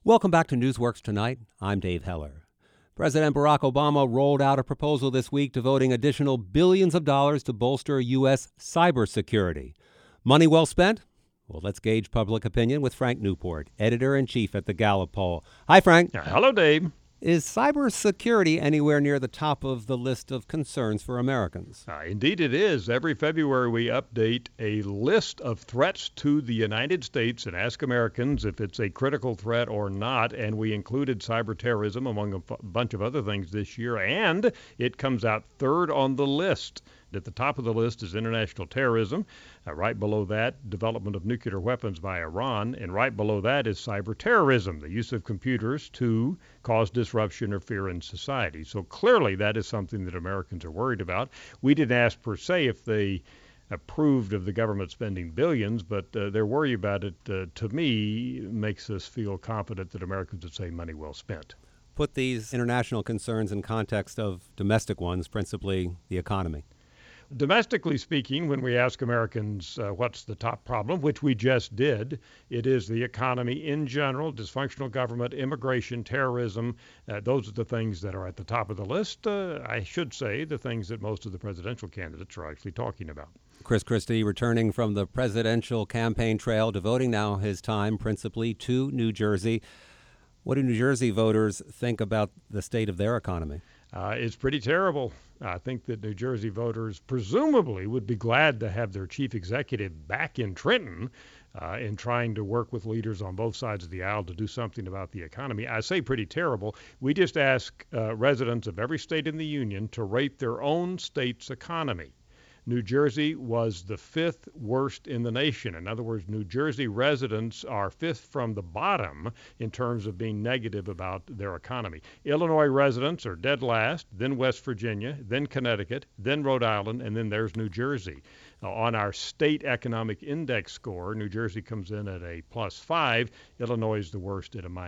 Welcome back to Newsworks Tonight. I'm Dave Heller. President Barack Obama rolled out a proposal this week devoting additional billions of dollars to bolster U.S. cybersecurity. Money well spent? Well, let's gauge public opinion with Frank Newport, editor-in-chief at the Gallup poll. Hi, Frank. Hello, Dave. Is cybersecurity anywhere near the top of the list of concerns for Americans? Indeed it is. Every February we update a list of threats to the United States and ask Americans if it's a critical threat or not, and we included cyber terrorism among a bunch of other things this year, and it comes out third on the list. At the top of the list is international terrorism. Right below that, development of nuclear weapons by Iran. And right below that is cyber terrorism, the use of computers to cause disruption or fear in society. So clearly that is something that Americans are worried about. We didn't ask per se if they approved of the government spending billions, but their worry about it, to me, makes us feel confident that Americans would say money well spent. Put these international concerns in context of domestic ones, principally the economy. Domestically speaking, when we ask Americans what's the top problem, which we just did, it is the economy in general, dysfunctional government, immigration, terrorism. Those are the things that are at the top of the list. I should say the things that most of the presidential candidates are actually talking about. Chris Christie returning from the presidential campaign trail, devoting now his time principally to New Jersey. What do New Jersey voters think about the state of their economy? It's pretty terrible. I think that New Jersey voters presumably would be glad to have their chief executive back in Trenton in trying to work with leaders on both sides of the aisle to do something about the economy. I say pretty terrible. We just ask residents of every state in the union to rate their own state's economy. New Jersey was the fifth worst in the nation. In other words, New Jersey residents are fifth from the bottom in terms of being negative about their economy. Illinois residents are dead last, then West Virginia, then Connecticut, then Rhode Island, and then there's New Jersey. On our state economic index score, New Jersey comes in at a +5. Illinois is the worst at a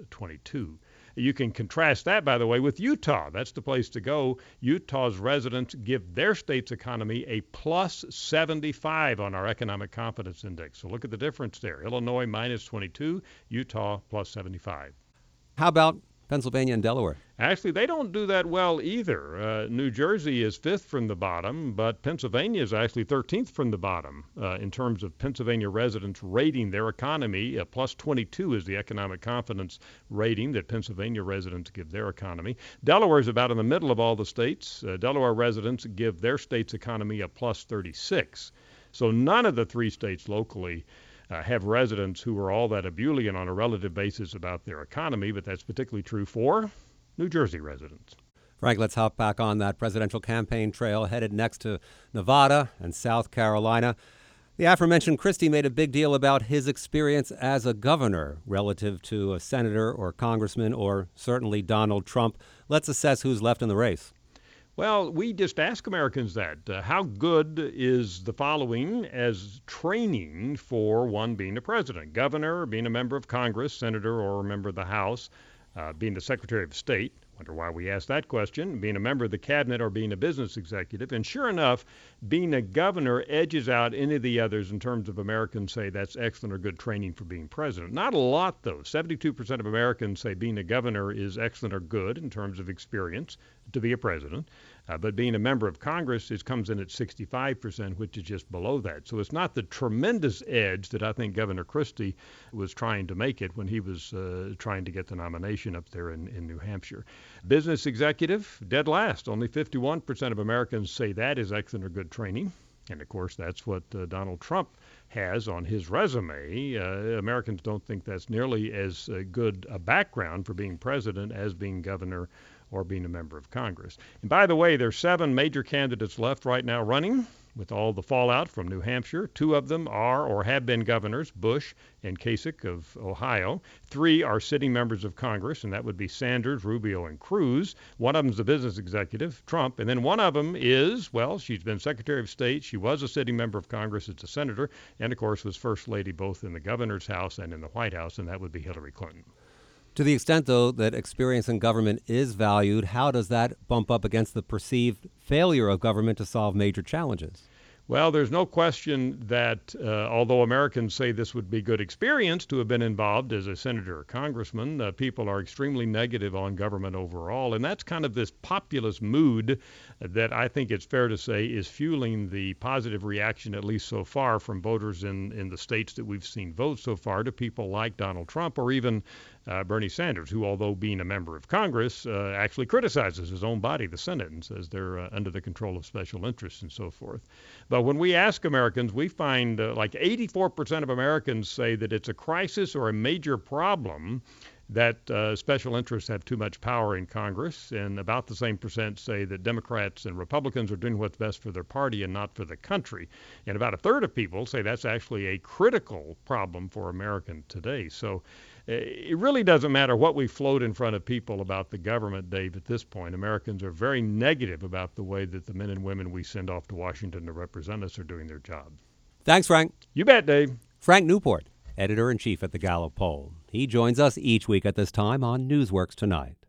-22. You can contrast that, by the way, with Utah. That's the place to go. Utah's residents give their state's economy a +75 on our economic confidence index. So look at the difference there. Illinois -22, Utah +75. How about Pennsylvania and Delaware? Actually, they don't do that well either. New Jersey is fifth from the bottom, but Pennsylvania is actually 13th from the bottom in terms of Pennsylvania residents rating their economy. +22 is the economic confidence rating that Pennsylvania residents give their economy. Delaware is about in the middle of all the states. Delaware residents give their state's economy a +36. So none of the three states locally have residents who are all that ebullient on a relative basis about their economy, but that's particularly true for New Jersey residents. Frank, let's hop back on that presidential campaign trail, headed next to Nevada and South Carolina. The aforementioned Christie made a big deal about his experience as a governor relative to a senator or congressman or certainly Donald Trump. Let's assess who's left in the race. Well, we just ask Americans that. How good is the following as training for one being a president? Governor, being a member of Congress, senator, or a member of the House, being the Secretary of State. Wonder why we asked that question. Being a member of the cabinet or being a business executive. And sure enough, being a governor edges out any of the others in terms of Americans say that's excellent or good training for being president. Not a lot, though. 72% of Americans say being a governor is excellent or good in terms of experience to be a president. But being a member of Congress comes in at 65%, which is just below that. So it's not the tremendous edge that I think Governor Christie was trying to make it when he was trying to get the nomination up there in New Hampshire. Business executive, dead last. Only 51% of Americans say that is excellent or good training. And, of course, that's what Donald Trump has on his resume. Americans don't think that's nearly as good a background for being president as being governor or being a member of Congress. And by the way, there's 7 major candidates left right now running with all the fallout from New Hampshire. 2 of them are or have been governors, Bush and Kasich of Ohio. 3 are sitting members of Congress, and that would be Sanders, Rubio, and Cruz. One of them is a business executive, Trump. And then one of them is, well, she's been Secretary of State. She was a sitting member of Congress. It's a senator. And, of course, was First Lady both in the governor's house and in the White House, and that would be Hillary Clinton. To the extent, though, that experience in government is valued, how does that bump up against the perceived failure of government to solve major challenges? Well, there's no question that although Americans say this would be good experience to have been involved as a senator or congressman, people are extremely negative on government overall. And that's kind of this populist mood that I think it's fair to say is fueling the positive reaction, at least so far, from voters in the states that we've seen vote so far to people like Donald Trump or even Bernie Sanders, who, although being a member of Congress, actually criticizes his own body, the Senate, and says they're under the control of special interests and so forth. But when we ask Americans, we find like 84% of Americans say that it's a crisis or a major problem that special interests have too much power in Congress, and about the same percent say that Democrats and Republicans are doing what's best for their party and not for the country. And about a third of people say that's actually a critical problem for America today. So it really doesn't matter what we float in front of people about the government, Dave, at this point. Americans are very negative about the way that the men and women we send off to Washington to represent us are doing their job. Thanks, Frank. You bet, Dave. Frank Newport, editor-in-chief at the Gallup Poll. He joins us each week at this time on Newsworks Tonight.